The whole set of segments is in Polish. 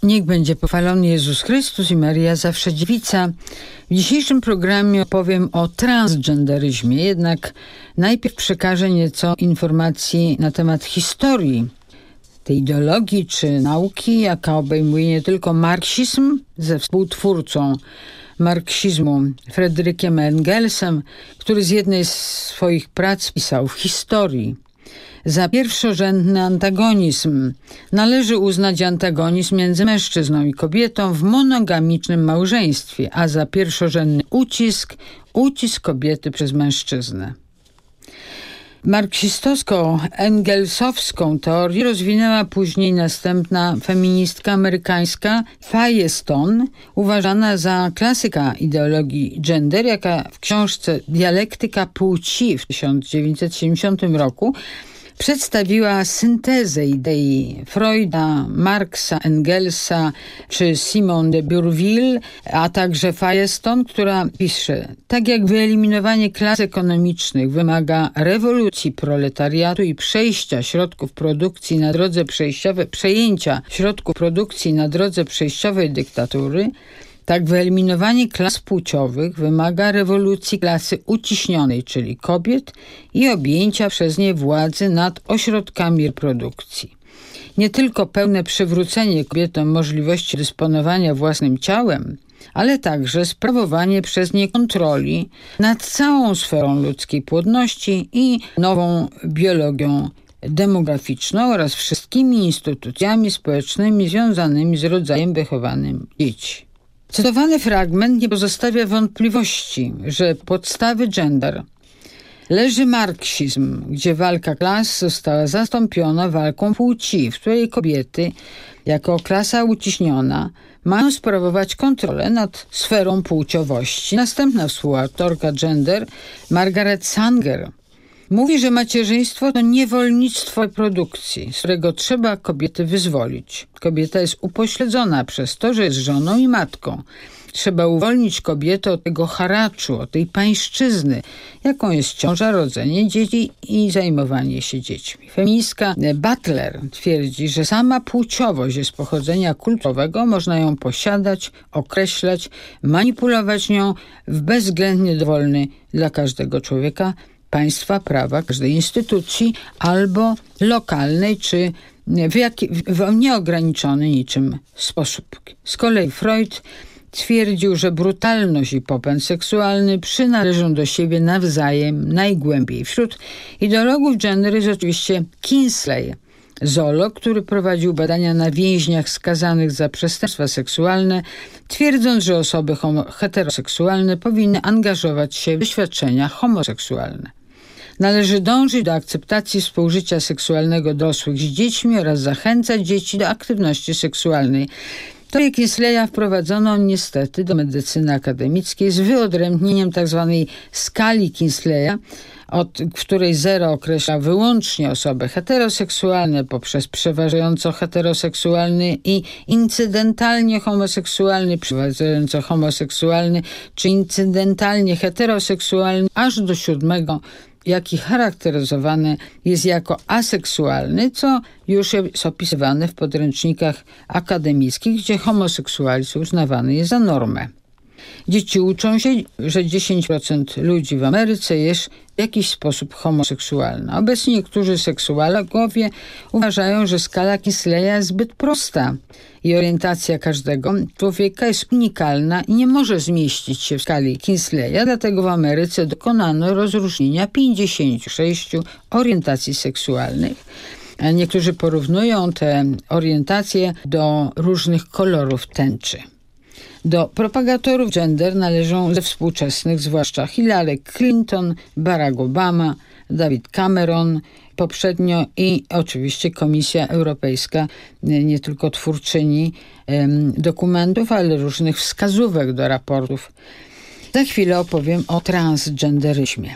Niech będzie pochwalony Jezus Chrystus i Maria zawsze dziewica. W dzisiejszym programie opowiem o transgenderyzmie, jednak najpierw przekażę nieco informacji na temat historii tej ideologii czy nauki, jaka obejmuje nie tylko marksizm ze współtwórcą marksizmu Fryderykiem Engelsem, który z jednej z swoich prac pisał w historii. Za pierwszorzędny antagonizm należy uznać antagonizm między mężczyzną i kobietą w monogamicznym małżeństwie, a za pierwszorzędny ucisk kobiety przez mężczyznę. Marksistowsko-engelsowską teorię rozwinęła później następna feministka amerykańska Firestone, uważana za klasyka ideologii gender, jaka w książce Dialektyka płci w 1970 roku przedstawiła syntezę idei Freuda, Marksa, Engelsa czy Simone de Bourville, a także Firestone, która pisze: tak jak wyeliminowanie klas ekonomicznych wymaga rewolucji proletariatu i przejęcia środków produkcji na drodze przejściowej dyktatury, tak wyeliminowanie klas płciowych wymaga rewolucji klasy uciśnionej, czyli kobiet, i objęcia przez nie władzy nad ośrodkami reprodukcji. Nie tylko pełne przywrócenie kobietom możliwości dysponowania własnym ciałem, ale także sprawowanie przez nie kontroli nad całą sferą ludzkiej płodności i nową biologią demograficzną oraz wszystkimi instytucjami społecznymi związanymi z rodzajem wychowanym dzieci. Cytowany fragment nie pozostawia wątpliwości, że podstawy gender leży marksizm, gdzie walka klas została zastąpiona walką płci, w której kobiety, jako klasa uciśniona, mają sprawować kontrolę nad sferą płciowości. Następna współautorka gender, Margaret Sanger, mówi, że macierzyństwo to niewolnictwo reprodukcji, z którego trzeba kobiety wyzwolić. Kobieta jest upośledzona przez to, że jest żoną i matką. Trzeba uwolnić kobietę od tego haraczu, od tej pańszczyzny, jaką jest ciąża, rodzenie dzieci i zajmowanie się dziećmi. Feministka Butler twierdzi, że sama płciowość jest pochodzenia kulturowego, można ją posiadać, określać, manipulować nią w bezwzględnie dowolny dla każdego człowieka państwa prawa, każdej instytucji albo lokalnej, czy w nieograniczony niczym sposób. Z kolei Freud twierdził, że brutalność i popęd seksualny przynależą do siebie nawzajem najgłębiej. Wśród ideologów gender jest oczywiście Kingsley, zoolog, który prowadził badania na więźniach skazanych za przestępstwa seksualne, twierdząc, że osoby heteroseksualne powinny angażować się w doświadczenia homoseksualne. Należy dążyć do akceptacji współżycia seksualnego dorosłych z dziećmi oraz zachęcać dzieci do aktywności seksualnej. Teorię Kinsleya wprowadzono niestety do medycyny akademickiej z wyodrębnieniem tzw. skali Kinsleya, w której 0 określa wyłącznie osoby heteroseksualne poprzez przeważająco heteroseksualny i incydentalnie homoseksualny, przeważająco homoseksualny czy incydentalnie heteroseksualny, aż do 7, jaki charakteryzowany jest jako aseksualny, co już jest opisywane w podręcznikach akademickich, gdzie homoseksualizm uznawany jest za normę. Dzieci uczą się, że 10% ludzi w Ameryce jest w jakiś sposób homoseksualna. Obecnie niektórzy seksuologowie uważają, że skala Kinsleya jest zbyt prosta i orientacja każdego człowieka jest unikalna i nie może zmieścić się w skali Kinsleya, dlatego w Ameryce dokonano rozróżnienia 56 orientacji seksualnych. Niektórzy porównują te orientacje do różnych kolorów tęczy. Do propagatorów gender należą ze współczesnych zwłaszcza Hillary Clinton, Barack Obama, David Cameron poprzednio i oczywiście Komisja Europejska, nie tylko twórczyni dokumentów, ale różnych wskazówek do raportów. Za chwilę opowiem o transgenderyzmie.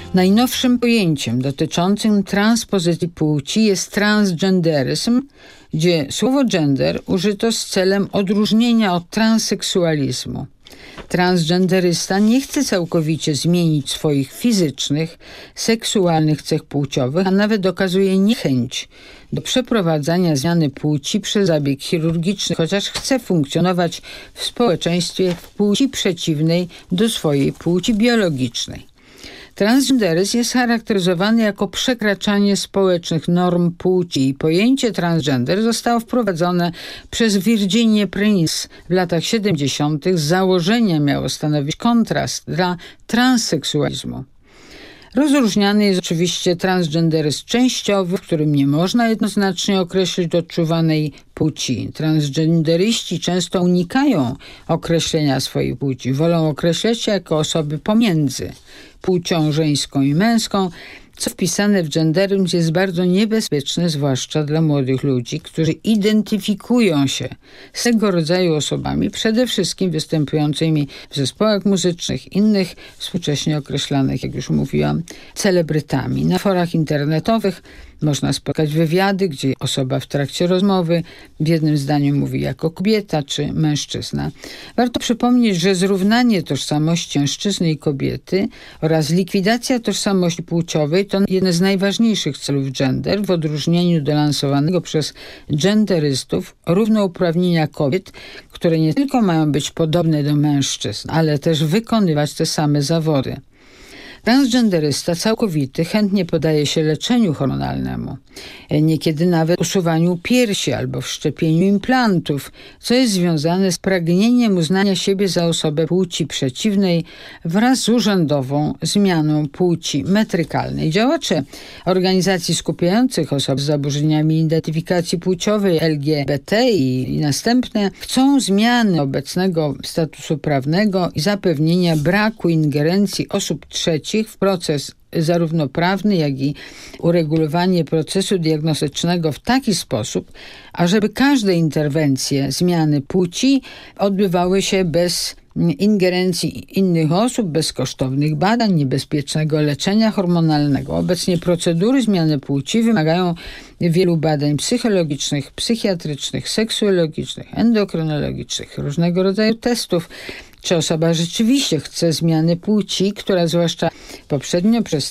Najnowszym pojęciem dotyczącym transpozycji płci jest transgenderyzm, gdzie słowo gender użyto z celem odróżnienia od transseksualizmu. Transgenderysta nie chce całkowicie zmienić swoich fizycznych, seksualnych cech płciowych, a nawet okazuje niechęć do przeprowadzania zmiany płci przez zabieg chirurgiczny, chociaż chce funkcjonować w społeczeństwie w płci przeciwnej do swojej płci biologicznej. Transgenderyzm jest charakteryzowany jako przekraczanie społecznych norm płci i pojęcie transgender zostało wprowadzone przez Virginię Prince w latach 70. Z założenia miało stanowić kontrast dla transseksualizmu. Rozróżniany jest oczywiście transgenderyzm częściowy, w którym nie można jednoznacznie określić odczuwanej płci. Transgenderyści często unikają określenia swojej płci, wolą określać się jako osoby pomiędzy płcią żeńską i męską, co wpisane w genderyzm jest bardzo niebezpieczne, zwłaszcza dla młodych ludzi, którzy identyfikują się z tego rodzaju osobami, przede wszystkim występującymi w zespołach muzycznych, innych współcześnie określanych, jak już mówiłam, celebrytami. Na forach internetowych można spotkać wywiady, gdzie osoba w trakcie rozmowy w jednym zdaniu mówi jako kobieta czy mężczyzna. Warto przypomnieć, że zrównanie tożsamości mężczyzny i kobiety oraz likwidacja tożsamości płciowej to jeden z najważniejszych celów gender, w odróżnieniu do lansowanego przez genderystów równouprawnienia kobiet, które nie tylko mają być podobne do mężczyzn, ale też wykonywać te same zawody. Transgenderysta całkowity chętnie podaje się leczeniu hormonalnemu, niekiedy nawet usuwaniu piersi albo wszczepieniu implantów, co jest związane z pragnieniem uznania siebie za osobę płci przeciwnej wraz z urzędową zmianą płci metrykalnej. Działacze organizacji skupiających osoby z zaburzeniami identyfikacji płciowej LGBT i następne chcą zmiany obecnego statusu prawnego i zapewnienia braku ingerencji osób trzecich w proces zarówno prawny, jak i uregulowanie procesu diagnostycznego w taki sposób, ażeby każde interwencje zmiany płci odbywały się bez ingerencji innych osób, bez kosztownych badań, niebezpiecznego leczenia hormonalnego. Obecnie procedury zmiany płci wymagają wielu badań psychologicznych, psychiatrycznych, seksuologicznych, endokrynologicznych, różnego rodzaju testów. Czy osoba rzeczywiście chce zmiany płci, która zwłaszcza poprzednio przez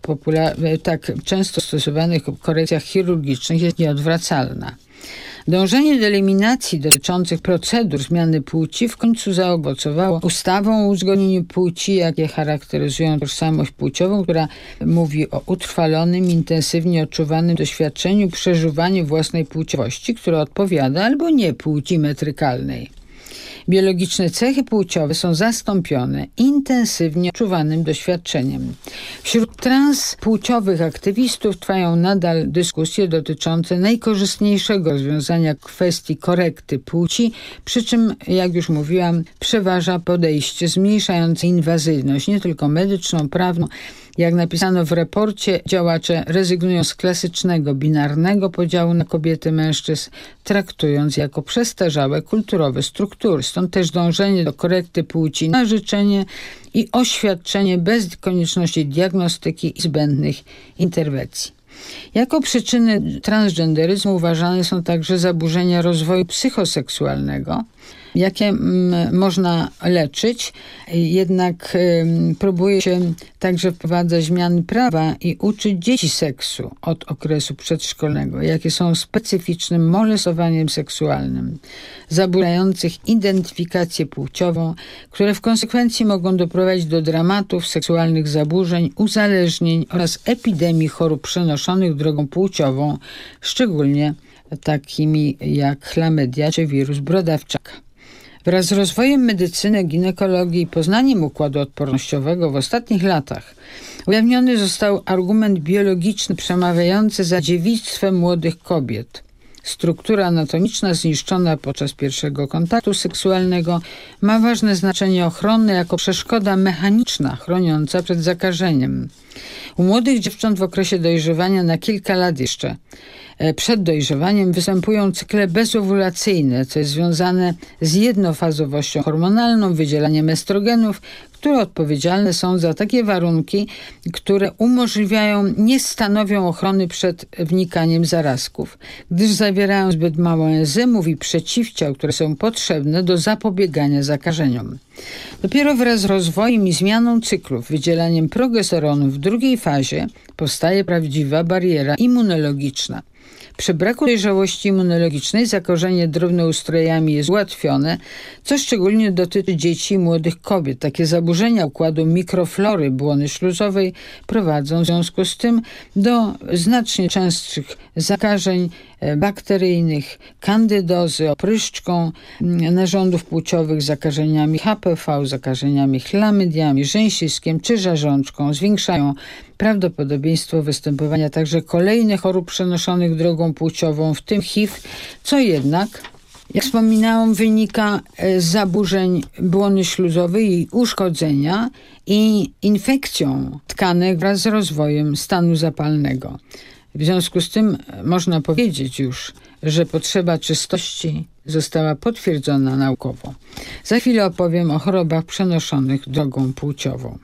tak często stosowanych korekcjach chirurgicznych jest nieodwracalna. Dążenie do eliminacji dotyczących procedur zmiany płci w końcu zaowocowało ustawą o uzgodnieniu płci, jakie charakteryzują tożsamość płciową, która mówi o utrwalonym, intensywnie odczuwanym doświadczeniu, przeżuwaniu własnej płciowości, które odpowiada albo nie płci metrykalnej. Biologiczne cechy płciowe są zastąpione intensywnie odczuwanym doświadczeniem. Wśród transpłciowych aktywistów trwają nadal dyskusje dotyczące najkorzystniejszego rozwiązania kwestii korekty płci, przy czym, jak już mówiłam, przeważa podejście zmniejszające inwazyjność, nie tylko medyczną, prawną. Jak napisano w raporcie, działacze rezygnują z klasycznego, binarnego podziału na kobiety, mężczyzn, traktując jako przestarzałe kulturowe struktury. Stąd też dążenie do korekty płci na życzenie i oświadczenie bez konieczności diagnostyki i zbędnych interwencji. Jako przyczyny transgenderyzmu uważane są także zaburzenia rozwoju psychoseksualnego, jakie można leczyć, jednak próbuje się także wprowadzać zmiany prawa i uczyć dzieci seksu od okresu przedszkolnego, jakie są specyficznym molestowaniem seksualnym, zaburzających identyfikację płciową, które w konsekwencji mogą doprowadzić do dramatów, seksualnych zaburzeń, uzależnień oraz epidemii chorób przenoszonych drogą płciową, szczególnie takimi jak chlamydia czy wirus brodawczaka. Wraz z rozwojem medycyny, ginekologii i poznaniem układu odpornościowego w ostatnich latach ujawniony został argument biologiczny przemawiający za dziewictwem młodych kobiet. Struktura anatomiczna zniszczona podczas pierwszego kontaktu seksualnego ma ważne znaczenie ochronne jako przeszkoda mechaniczna chroniąca przed zakażeniem. U młodych dziewcząt w okresie dojrzewania na kilka lat jeszcze przed dojrzewaniem występują cykle bezowulacyjne, co jest związane z jednofazowością hormonalną, wydzielaniem estrogenów, które odpowiedzialne są za takie warunki, które nie stanowią ochrony przed wnikaniem zarazków, gdyż zawierają zbyt mało enzymów i przeciwciał, które są potrzebne do zapobiegania zakażeniom. Dopiero wraz z rozwojem i zmianą cyklów, wydzielaniem progesteronu w drugiej fazie powstaje prawdziwa bariera immunologiczna. Przy braku dojrzałości immunologicznej zakażenie drobnoustrojami jest ułatwione, co szczególnie dotyczy dzieci i młodych kobiet. Takie zaburzenia układu mikroflory błony śluzowej prowadzą w związku z tym do znacznie częstszych zakażeń bakteryjnych, kandydozy, opryszczką narządów płciowych, zakażeniami HPV, zakażeniami chlamydiami, rzęsiskiem czy żarzączką. Zwiększają prawdopodobieństwo występowania także kolejnych chorób przenoszonych drogą płciową, w tym HIV, co jednak, jak wspominałam, wynika z zaburzeń błony śluzowej, jej uszkodzenia i infekcją tkanek wraz z rozwojem stanu zapalnego. W związku z tym można powiedzieć już, że potrzeba czystości została potwierdzona naukowo. Za chwilę opowiem o chorobach przenoszonych drogą płciową.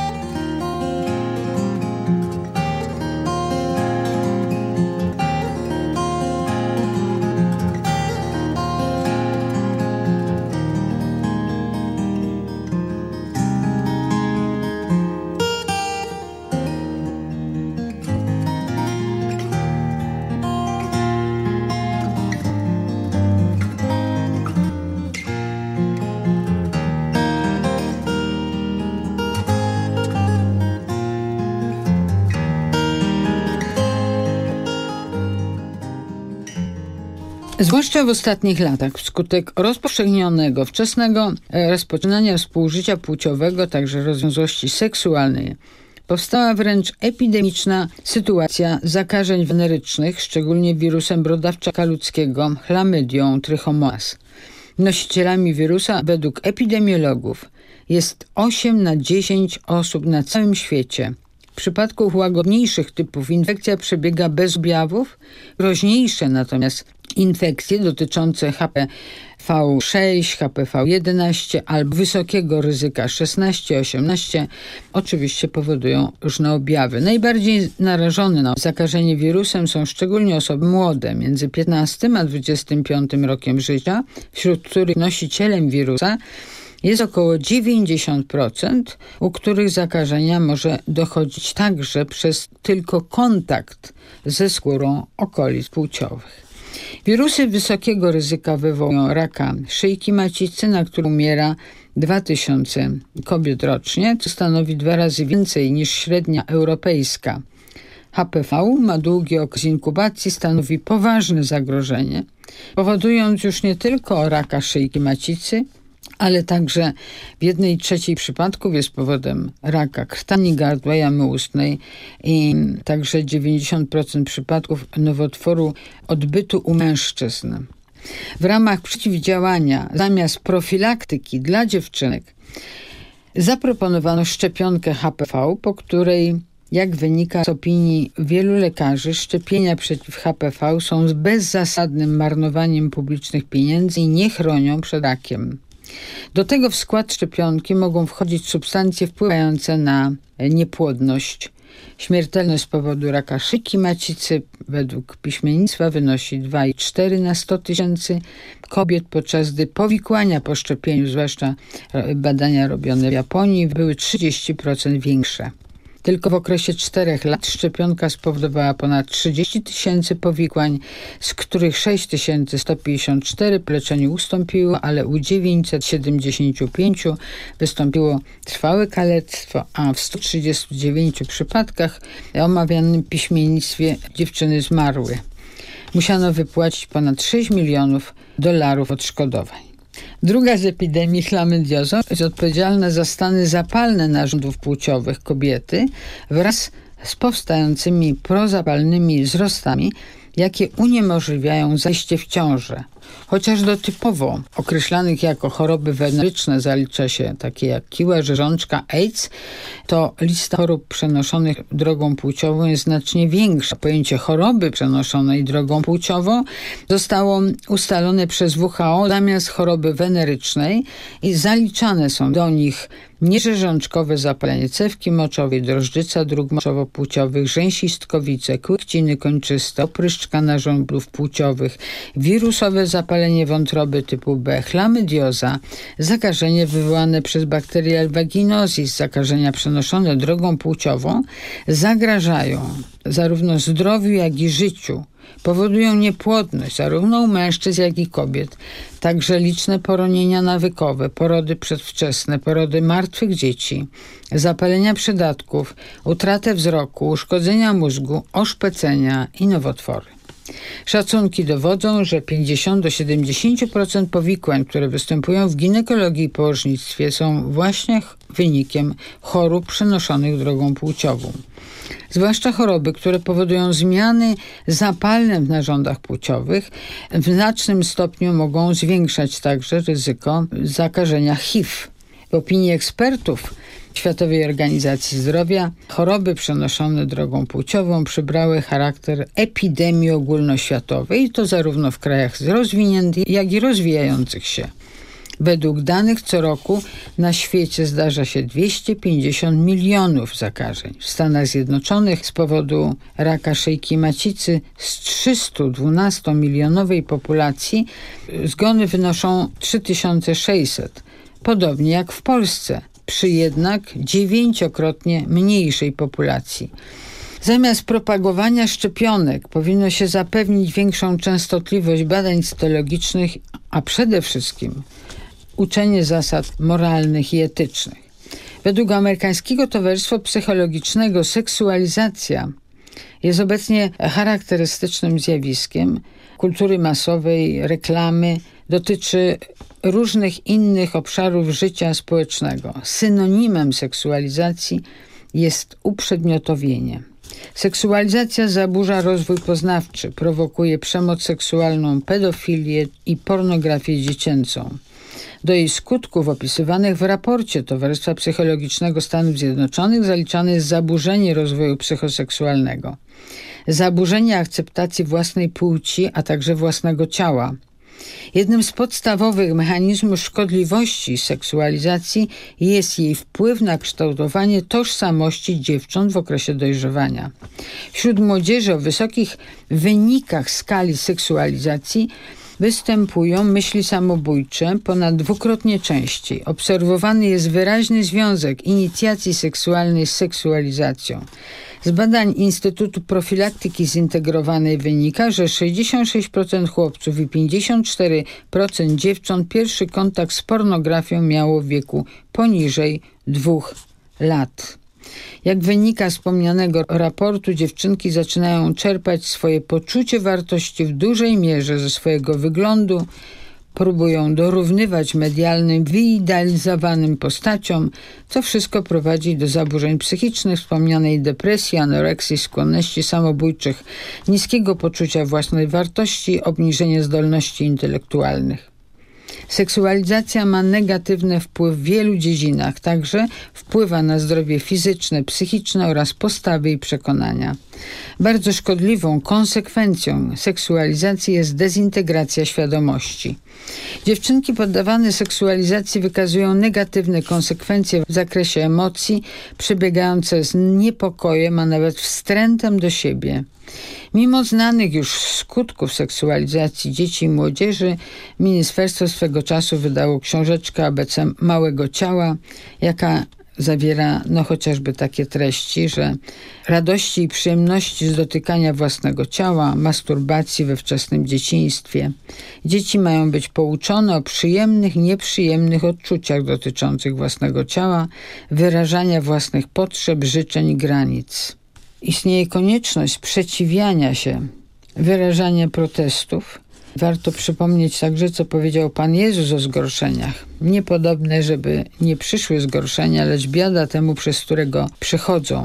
Zwłaszcza w ostatnich latach, wskutek rozpowszechnionego, wczesnego rozpoczynania współżycia płciowego, także rozwiązłości seksualnej, powstała wręcz epidemiczna sytuacja zakażeń wenerycznych, szczególnie wirusem brodawczaka ludzkiego, chlamydią trichomonas. Nosicielami wirusa według epidemiologów jest 8 na 10 osób na całym świecie. W przypadku łagodniejszych typów infekcja przebiega bez objawów, groźniejsze natomiast infekcje dotyczące HPV-6, HPV-11 albo wysokiego ryzyka 16-18 oczywiście powodują różne objawy. Najbardziej narażone na zakażenie wirusem są szczególnie osoby młode, między 15 a 25 rokiem życia, wśród których nosicielem wirusa jest około 90%, u których zakażenia może dochodzić także przez tylko kontakt ze skórą okolic płciowych. Wirusy wysokiego ryzyka wywołują raka szyjki macicy, na który umiera 2000 kobiet rocznie, co stanowi 2 razy więcej niż średnia europejska. HPV ma długi okres inkubacji, stanowi poważne zagrożenie, powodując już nie tylko raka szyjki macicy, ale także w 1/3 przypadków jest powodem raka krtani gardła, jamy ustnej i także 90% przypadków nowotworu odbytu u mężczyzn. W ramach przeciwdziałania zamiast profilaktyki dla dziewczynek zaproponowano szczepionkę HPV, po której, jak wynika z opinii wielu lekarzy, szczepienia przeciw HPV są bezzasadnym marnowaniem publicznych pieniędzy i nie chronią przed rakiem. Do tego w skład szczepionki mogą wchodzić substancje wpływające na niepłodność. Śmiertelność z powodu raka szyjki macicy według piśmiennictwa wynosi 2,4 na 100 tysięcy kobiet, podczas gdy powikłania po szczepieniu, zwłaszcza badania robione w Japonii, były 30% większe. Tylko w okresie 4 lat szczepionka spowodowała ponad 30 tysięcy powikłań, z których 6154 po leczeniu ustąpiło, ale u 975 wystąpiło trwałe kalectwo, a w 139 przypadkach w omawianym piśmiennictwie dziewczyny zmarły. Musiano wypłacić ponad $6 milionów odszkodowań. Druga z epidemii, chlamydiozą, jest odpowiedzialna za stany zapalne narządów płciowych kobiety wraz z powstającymi prozapalnymi wzrostami, jakie uniemożliwiają zajście w ciążę. Chociaż do typowo określanych jako choroby weneryczne zalicza się takie jak kiła, rzeżączka, AIDS, to lista chorób przenoszonych drogą płciową jest znacznie większa. Pojęcie choroby przenoszonej drogą płciową zostało ustalone przez WHO zamiast choroby wenerycznej i zaliczane są do nich nierzeżączkowe zapalenie cewki moczowej, drożdżyca dróg moczowo-płciowych, rzęsistkowice, kłykciny kończyste, opryszczka narządów płciowych, wirusowe zapalenie wątroby typu B, chlamydioza, zakażenie wywołane przez bakterię vaginozis, zakażenia przenoszone drogą płciową zagrażają zarówno zdrowiu, jak i życiu. Powodują niepłodność zarówno u mężczyzn, jak i kobiet. Także liczne poronienia nawykowe, porody przedwczesne, porody martwych dzieci, zapalenia przydatków, utratę wzroku, uszkodzenia mózgu, oszpecenia i nowotwory. Szacunki dowodzą, że 50 do 70% powikłań, które występują w ginekologii i położnictwie, są właśnie wynikiem chorób przenoszonych drogą płciową. Zwłaszcza choroby, które powodują zmiany zapalne w narządach płciowych, w znacznym stopniu mogą zwiększać także ryzyko zakażenia HIV. W opinii ekspertów Światowej Organizacji Zdrowia choroby przenoszone drogą płciową przybrały charakter epidemii ogólnoświatowej i to zarówno w krajach rozwiniętych, jak i rozwijających się. Według danych co roku na świecie zdarza się 250 milionów zakażeń. W Stanach Zjednoczonych z powodu raka szyjki macicy z 312-milionowej populacji zgony wynoszą 3600, podobnie jak w Polsce, przy jednak 9-krotnie mniejszej populacji. Zamiast propagowania szczepionek powinno się zapewnić większą częstotliwość badań cytologicznych, a przede wszystkim uczenie zasad moralnych i etycznych. Według amerykańskiego Towarzystwa Psychologicznego seksualizacja jest obecnie charakterystycznym zjawiskiem kultury masowej, reklamy, dotyczy różnych innych obszarów życia społecznego. Synonimem seksualizacji jest uprzedmiotowienie. Seksualizacja zaburza rozwój poznawczy, prowokuje przemoc seksualną, pedofilię i pornografię dziecięcą. Do jej skutków opisywanych w raporcie Towarzystwa Psychologicznego Stanów Zjednoczonych zaliczane jest zaburzenie rozwoju psychoseksualnego, zaburzenie akceptacji własnej płci, a także własnego ciała. Jednym z podstawowych mechanizmów szkodliwości seksualizacji jest jej wpływ na kształtowanie tożsamości dziewcząt w okresie dojrzewania. Wśród młodzieży o wysokich wynikach skali seksualizacji występują myśli samobójcze ponad dwukrotnie częściej. Obserwowany jest wyraźny związek inicjacji seksualnej z seksualizacją. Z badań Instytutu Profilaktyki Zintegrowanej wynika, że 66% chłopców i 54% dziewcząt pierwszy kontakt z pornografią miało w wieku poniżej 2 lat. Jak wynika z wspomnianego raportu, dziewczynki zaczynają czerpać swoje poczucie wartości w dużej mierze ze swojego wyglądu, próbują dorównywać medialnym, wyidealizowanym postaciom, co wszystko prowadzi do zaburzeń psychicznych, wspomnianej depresji, anoreksji, skłonności samobójczych, niskiego poczucia własnej wartości, obniżenia zdolności intelektualnych. Seksualizacja ma negatywny wpływ w wielu dziedzinach, także wpływa na zdrowie fizyczne, psychiczne oraz postawy i przekonania. Bardzo szkodliwą konsekwencją seksualizacji jest dezintegracja świadomości. Dziewczynki poddawane seksualizacji wykazują negatywne konsekwencje w zakresie emocji, przebiegające z niepokojem, a nawet wstrętem do siebie. Mimo znanych już skutków seksualizacji dzieci i młodzieży, ministerstwo swego czasu wydało książeczkę ABC Małego Ciała, jaka zawiera chociażby takie treści, że radości i przyjemności z dotykania własnego ciała, masturbacji we wczesnym dzieciństwie. Dzieci mają być pouczone o przyjemnych, nieprzyjemnych odczuciach dotyczących własnego ciała, wyrażania własnych potrzeb, życzeń i granic. Istnieje konieczność sprzeciwiania się, wyrażania protestów. Warto przypomnieć także, co powiedział Pan Jezus o zgorszeniach. Niepodobne, żeby nie przyszły zgorszenia, lecz biada temu, przez którego przychodzą.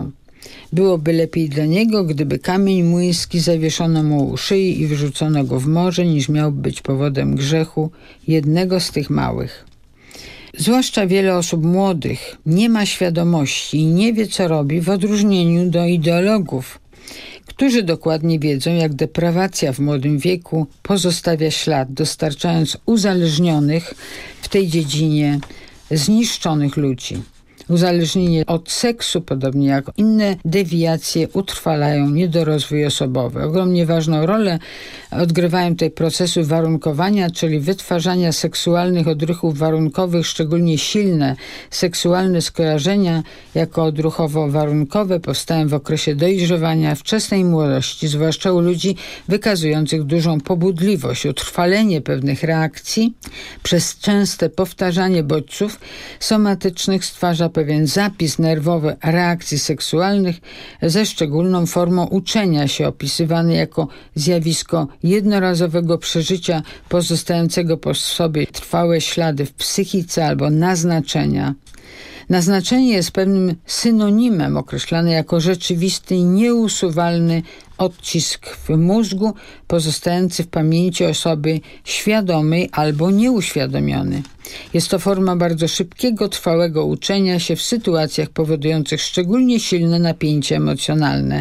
Byłoby lepiej dla niego, gdyby kamień młyński zawieszono mu u szyi i wyrzucono go w morze, niż miałby być powodem grzechu jednego z tych małych. Zwłaszcza wiele osób młodych nie ma świadomości i nie wie, co robi, w odróżnieniu do ideologów, którzy dokładnie wiedzą, jak deprawacja w młodym wieku pozostawia ślad, dostarczając uzależnionych w tej dziedzinie zniszczonych ludzi. Uzależnienie od seksu, podobnie jak inne dewiacje, utrwalają niedorozwój osobowy. Ogromnie ważną rolę odgrywają tutaj procesy warunkowania, czyli wytwarzania seksualnych odruchów warunkowych. Szczególnie silne seksualne skojarzenia jako odruchowo-warunkowe powstają w okresie dojrzewania, wczesnej młodości, zwłaszcza u ludzi wykazujących dużą pobudliwość. Utrwalenie pewnych reakcji przez częste powtarzanie bodźców somatycznych stwarza pewien zapis nerwowy reakcji seksualnych ze szczególną formą uczenia się, opisywany jako zjawisko jednorazowego przeżycia pozostającego po sobie trwałe ślady w psychice albo naznaczenia. Naznaczenie jest pewnym synonimem określane jako rzeczywisty i nieusuwalny odcisk w mózgu pozostający w pamięci osoby świadomej albo nieuświadomiony. Jest to forma bardzo szybkiego, trwałego uczenia się w sytuacjach powodujących szczególnie silne napięcie emocjonalne.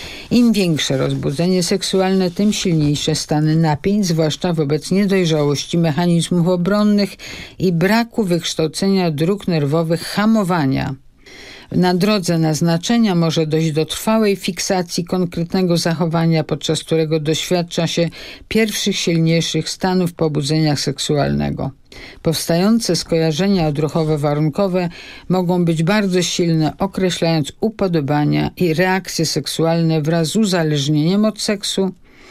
Im większe rozbudzenie seksualne, tym silniejsze stany napięć, zwłaszcza wobec niedojrzałości mechanizmów obronnych i braku wykształcenia dróg nerwowych hamowania. Na drodze naznaczenia może dojść do trwałej fiksacji konkretnego zachowania, podczas którego doświadcza się pierwszych silniejszych stanów pobudzenia seksualnego. Powstające skojarzenia odruchowo-warunkowe mogą być bardzo silne, określając upodobania i reakcje seksualne wraz z uzależnieniem od seksu,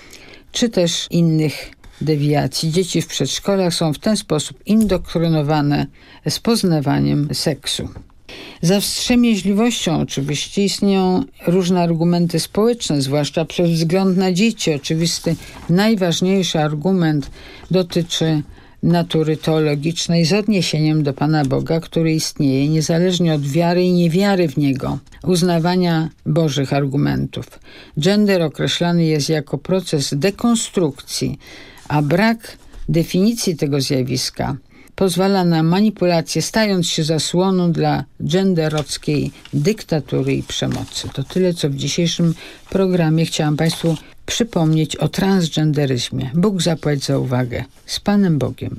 czy też innych dewiacji. Dzieci w przedszkolach są w ten sposób indoktrynowane z poznawaniem seksu. Za wstrzemięźliwością oczywiście istnieją różne argumenty społeczne, zwłaszcza przez wzgląd na dzieci. Oczywisty, najważniejszy argument dotyczy natury teologicznej z odniesieniem do Pana Boga, który istnieje niezależnie od wiary i niewiary w Niego, uznawania Bożych argumentów. Gender określany jest jako proces dekonstrukcji, a brak definicji tego zjawiska pozwala na manipulację, stając się zasłoną dla genderowskiej dyktatury i przemocy. To tyle, co w dzisiejszym programie chciałam Państwu przypomnieć o transgenderyzmie. Bóg zapłać za uwagę. Z Panem Bogiem.